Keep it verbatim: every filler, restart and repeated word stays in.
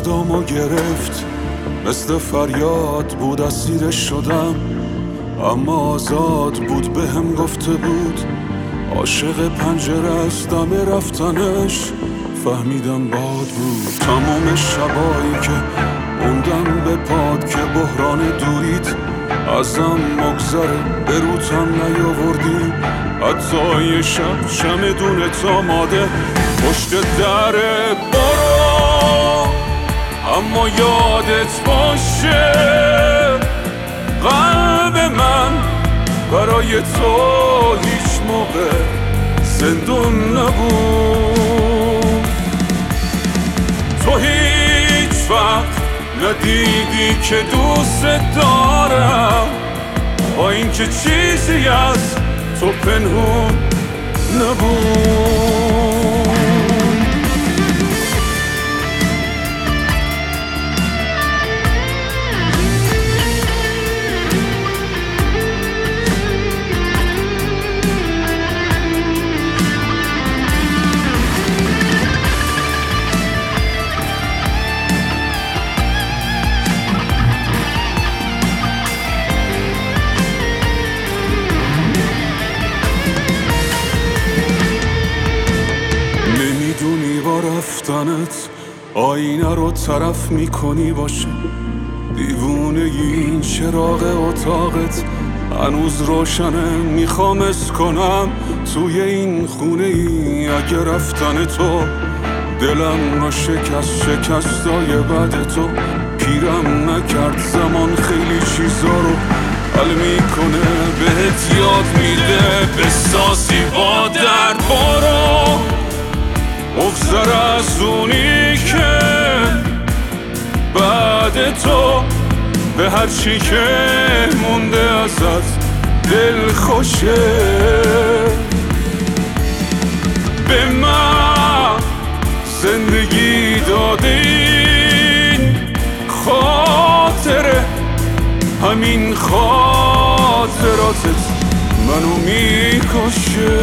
صدامو گرفت، مثل فریاد بود اسیرش شدم، اما آزاد بود به هم گفته بود عاشق پنجره است دم رفتنش. فهمیدم باد بود تمام شبایی که موندم به پاد، که بحران دوریت ازم مگذره به روتم نیاوردی. حتی یه شب چمدونت آماده پشت دره، برو اما یادت باشه قلب من برای تو هیچ موقع زندون نبود. تو هیچ وقت ندیدی که دوست دارم، با اینکه چیزی از تو پنهون نبود. رفتنت آینه رو طرف میکنی باشه، دیوونه این چراغ اتاقت هنوز روشنه، میخوام اسکنم توی این خونه ای. اگه رفتن تو دلم رو شکست، شکستای بعد تو پیرم نکرد. زمان خیلی چیزا رو حل میکنه، بهت یاد میده بسازی با درد. برو بگذر از اونی که بعد تو به هر چی که مونده ازت دل خوشه. به من زندگی دادین خاطره، همین خاطراتت منو میکشه.